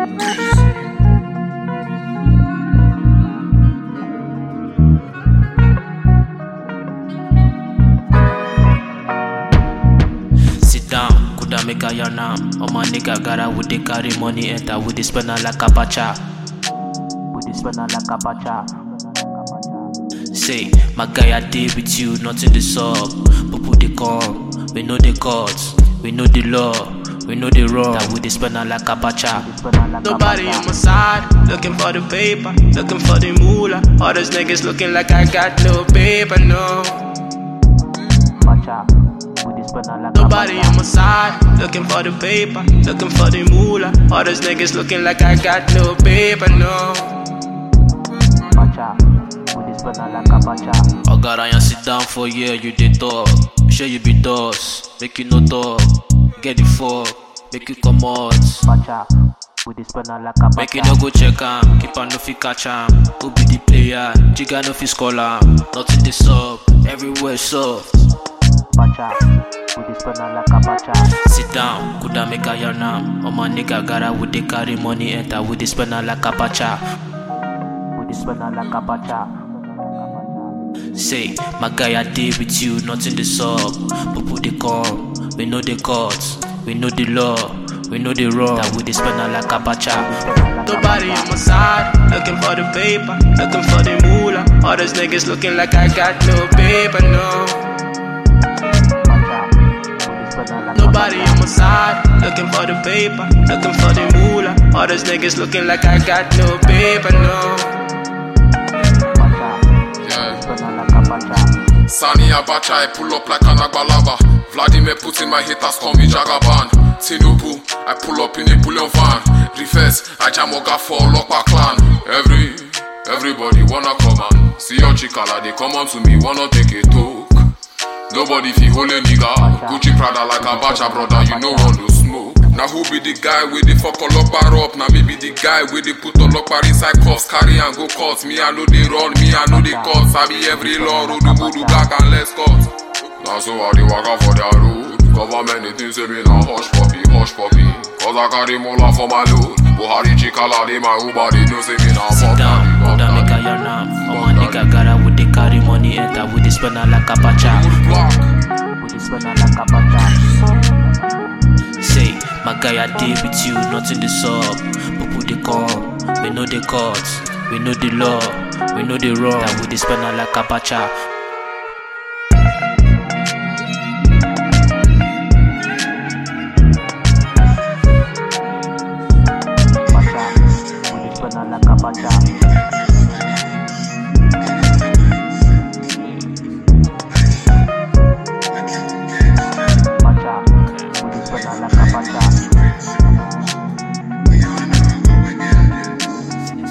Sit down, coulda make a yarn am. All my nigga gotta would they carry money enter. Would they spend on like a bacha? Would they spend on like a bacha? Say, my guy I deal with you, not in the sub. People they come, we know the courts, we know the law, we know the wrong. That would they spend on like a bacha? Nobody on my side, looking for the paper, looking for the moolah. All those niggas looking like I got no paper, no. Nobody on my side, looking for the paper, looking for the moolah. All those niggas looking like I got no paper, no. Oh God, I sit down for a year, you did talk. Sure you be dust, make you no talk. Get the fuck, make you come out. Make you no go check am, keep on no fi catch am. Who be the player, Jigga no fi score am. Nothing the sub, everywhere soft. Sit down, coulda make a yarn am. All my nigga gotta would they carry money enter. Would they spend on like a bacha? Say, my guy I deal with you, not in the sub. People they come, we know the courts, we know the law, we know the wrong. That would they spend on like a bacha? Nobody on my side, looking for the paper, looking for the moolah. All those niggas looking like I got no paper, no. Nobody on my side, looking for the paper, looking for the moolah. All those niggas looking like I got no paper, no. Sani Abacha, I pull up like an Agbalaba. Vladimir Putin, my haters call me Jagaban. Tinubu, I pull up in a bullion van. Reverse, I jam Oga for Lokpa clan. Everybody wanna come and see your chikala, they come on to me, wanna take a talk. Nobody fi hold a nigga. Gucci Prada like Abacha, brother, you know want to smoke. Now who be the guy with the fuck Olokpa up? Now me be the guy with the put Olokpa inside cuffs. Carry and go cut. Me I know they run, me I know they cut. Sabi every law, Rudu Budu black and less cut. Now so I they waka for their road. Government they think say me now hush puppy. Cause I carry mola for my load. Buhari Chikala they my Uber, they know say me now fuck daddy. Coulda make a yarn am. All my nigga gotta would they carry money enter. Would they spend on like a bacha? Say, my guy I deal with you, not in the sub. People they come, we know the courts, we know the law, we know the wrong. That would they spend on like a bacha?